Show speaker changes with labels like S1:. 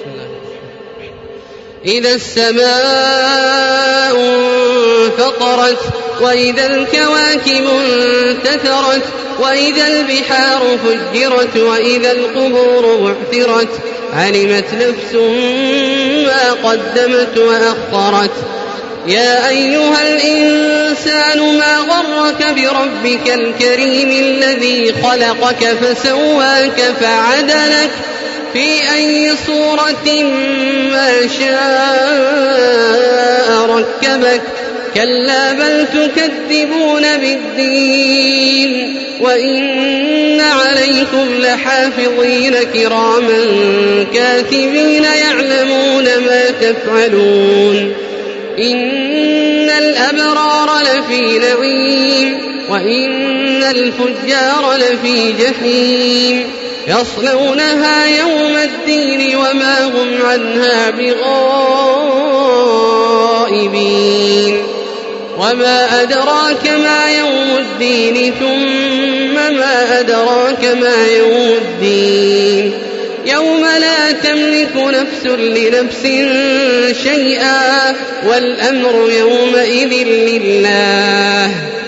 S1: إذا السماء انفطرت وإذا الكواكب انتثرت وإذا البحار فجرت وإذا القبور بعثرت علمت نفس ما قدمت وأخرت يا أيها الإنسان ما غرك بربك الكريم الذي خلقك فسواك فعدلك في أي صورة ما شاء ركبك كلا بل تكذبون بالدين وإن عليكم لحافظين كراما كاتبين يعلمون ما تفعلون إن الأبرار لفي نعيم وإن الفجار لفي جحيم يصلونها يوم الدين وما هم عنها بغائبين وما أدراك ما يوم الدين ثم ما أدراك ما يوم الدين يوم لا تملك نفس لنفس شيئا والأمر يومئذ لله